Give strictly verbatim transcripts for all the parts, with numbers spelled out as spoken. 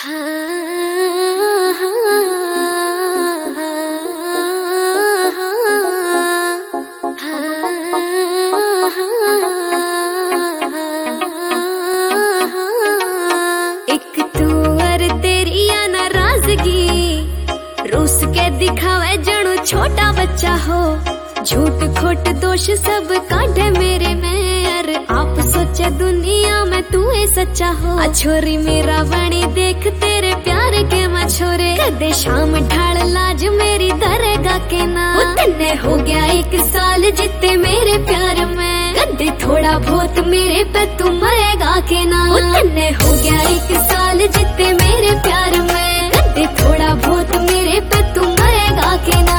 एक तू और तेरी नाराजगी रूस के दिखावे जणू छोटा बच्चा हो। झूठ खोट दोष सब काढ़े मेरे में, अरे आप सोचे दुनिया में तू है सच्चा हो। अछोरी मेरा बनी देख तेरे प्यार के मछोरे, कदे शाम ढाल लाज मेरी दरेगा के ना। तन्ने हो गया एक साल जिते मेरे प्यार में, कदे थोड़ा बहुत मेरे पे तू मरेगा के ना। तन्ने हो गया एक साल जिते मेरे प्यार में, कदे थोड़ा बहुत मेरे पे तू मरेगा के ना।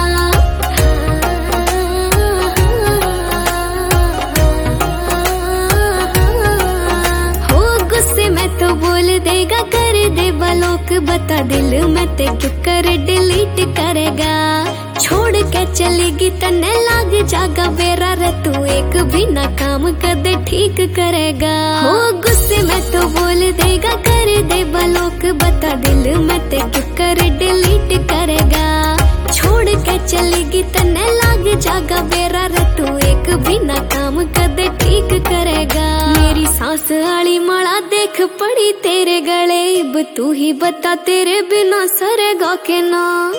तो बोल देगा कर दे बलोक, बता दिल में ते क्यों कर डिलीट करेगा। छोड़ के चलेगी तन्ने लाग जागा बेरा रे, तू एक भी ना काम कदे ठीक करेगा। हो गुस्से में तो बोल देगा कर दे बलोक, बता दिल में ते क्यों कर डिलीट करेगा। छोड़ के चलेगी तन्ने लाग जागा बेरा रे, तू एक भी ना काम कदे ठीक करेगा। मेरी सांस आली माला देख पड़ी तेरे गले, अब तू ही बता तेरे बिना सरेगा के ना।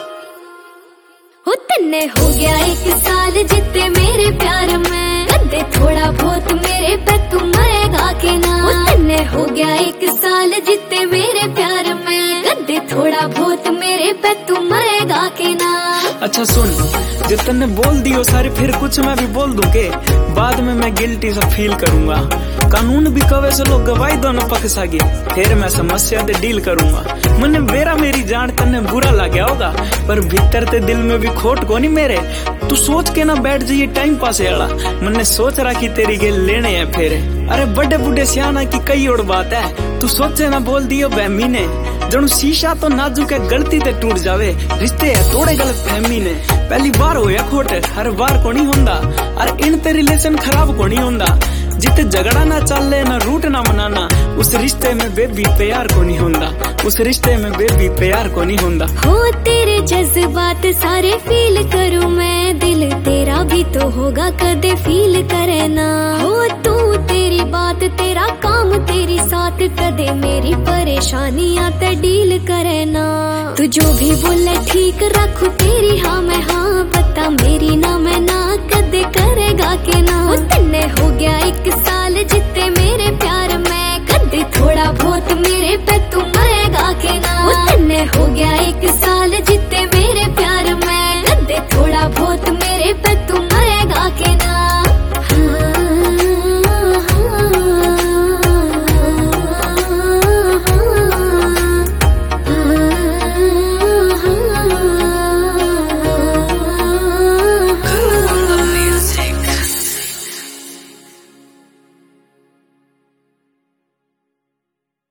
हो तन्ने हो गया एक साल जिते मेरे प्यार में, कदे थोड़ा बहुत मेरे पे तू मरेगा के ना। हो तन्ने हो गया एक साल जिते मेरे प्यार में, कदे थोड़ा बहुत मेरे पे तू मरेगा के ना। अच्छा सुन, जो तन्ने बोल दियो सारे फिर कुछ मैं भी बोल दूं के बाद में मैं गिल्टी सा फील करूंगा। कानून भी कवे से लोग गवाही दोनों पक्ष सागे, फिर मैं समस्या दे डील करूंगा। मने बेरा मेरी जान तन्ने बुरा लग्या होगा, पर भीतर ते दिल में भी खोट कोनी मेरे। तू सोच के ना बैठ जाइए टाइम पास वाला, मने सोच रखी तेरी के लेने हैं फेरे। अरे बड़े बुढ़े सियाना की कई और बात है, तू सोचे ना बोल दियो बहमी ने। जणू शीशा तो नाजुक है गलती ते टूट जावे, रिश्ते है तोड़े गलत फहमी ने। पहली बार होया खोट हर बार को नहीं होंदा, अरे इन ते रिलेशन खराब को नहीं होंदा। जिते झगड़ा ना चले ना रूट ना मनाना, उस रिश्ते में बेबी प्यार को नहीं होंदा, उस रिश्ते में बेबी प्यार को नहीं होंदा। हो तेरे जज्बात सारे फील करूं मैं, दिल तेरा भी तो होगा कदे फील करे ना। हो तू तेरी बात तेरा काम तेरी साथ, कदे मेरी परेशानियां ते डील करे ना। तू जो भी बोले ठीक रखू तेरी हाँ मैं हाँ, बता मेरी ना मैं ना कदे करेगा के ना। तन्ने हो गया एक साल जिते मेरे प्यार